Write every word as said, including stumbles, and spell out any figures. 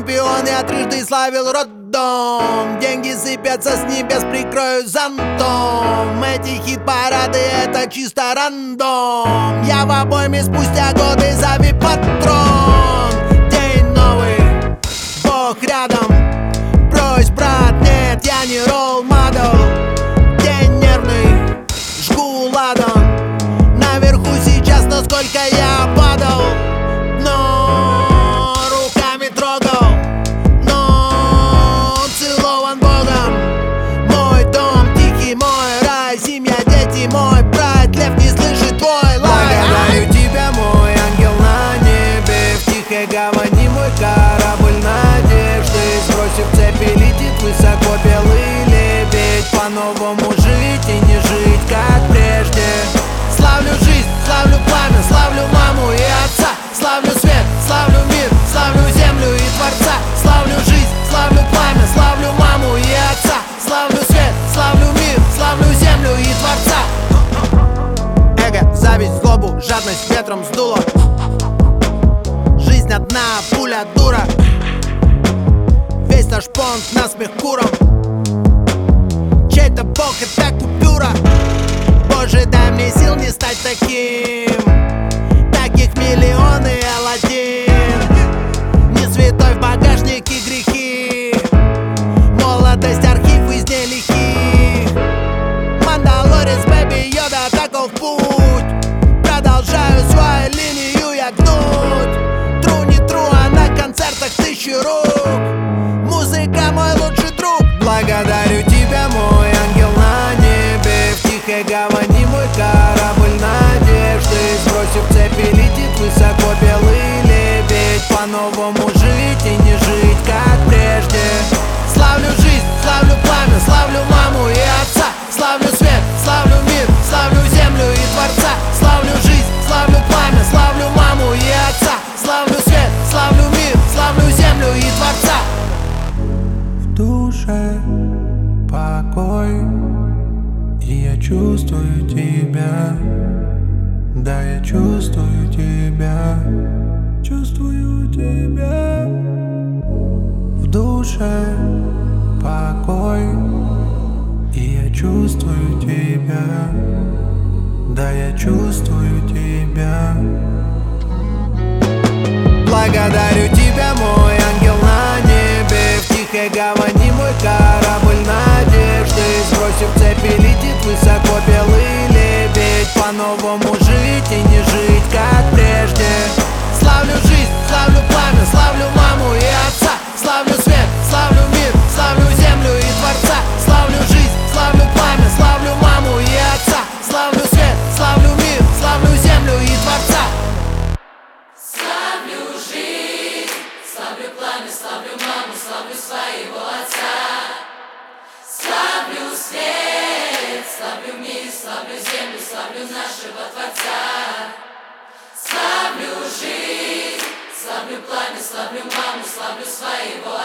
чемпион, я трижды славил роддом. Деньги сыпятся с небес, прикрою зонтом. Эти хит-парады — это чисто рандом. Я в обойме спустя годы, зови патрон. День новый, Бог рядом. Брось, брат, нет, я не ролл-модел. День нервный, жгу ладон. Наверху сейчас, насколько я падал. Но руками трогал, но целован Богом. Мой дом тихий, мой рай, семья, дети, мой прайд. Лев не слышит твой лай. Благодарю тебя, мой ангел на небе. В тихой гавани мой корабль надежды. Сбросив цепи, летит высоко белый лебедь. По-новому жить и не жить, как прежде. Славлю жизнь, славлю пламя, славлю маму и отца. Славлю свет, славлю мир, славлю землю и Творца. Славлю жизнь, славлю пламя, славлю маму и отца. Славлю свет, славлю мир, славлю землю и Творца. Эго, зависть, злобу, жадность ветром сдуло. Жизнь одна, пуля дура. Весь наш понт насмех куром. Чей-то бог — это купюра. Боже, дай мне сил не стать таким. Таких миллионы, Аладдин. Не святой, в багажнике грехи. Молодость, архив из нелихих. Мандалорец, бэби, Йода, таков путь. Продолжаю свою линию я гнуть. Тру, не тру, а на концертах тысячи рук. Музыка мой лучший друг. Благодарю тебя, мой ангел на небе. В тихой гавани мой корабль надежды. Сбросив цепи, летит высоко белый лебедь. По-новому жить и не жить, как прежде. Славлю жизнь, славлю пламя, славлю маму и отца. Славлю свет, славлю мир, славлю землю и Творца. Славлю жизнь, славлю пламя, славлю маму и отца. Славлю свет, славлю мир, славлю землю и Творца. В душе покой, и я чувствую тебя. Да, я чувствую тебя, чувствую тебя. В душе покой, и я чувствую тебя. Да, я чувствую тебя. Благодарю тебя, мой ангел на небе. В тихой гавани мой корабль надежды. Сбросив цепи, летит высоко белый лебедь. По-новому жить и не жить, как прежде. Славлю жизнь, славлю пламя, славлю маму и отца. Славлю свет, славлю мир, славлю землю и Творца. Славлю жизнь, славлю пламя, славлю маму и отца. Славлю свет, славлю мир, славлю землю и Творца. Славлю жизнь, славлю пламя, славлю маму, славлю своего отца. Славлю свет, славлю мир, славлю землю, славлю нашего Творца. Славлю жизнь, славлю пламя, славлю маму, славлю своего отца.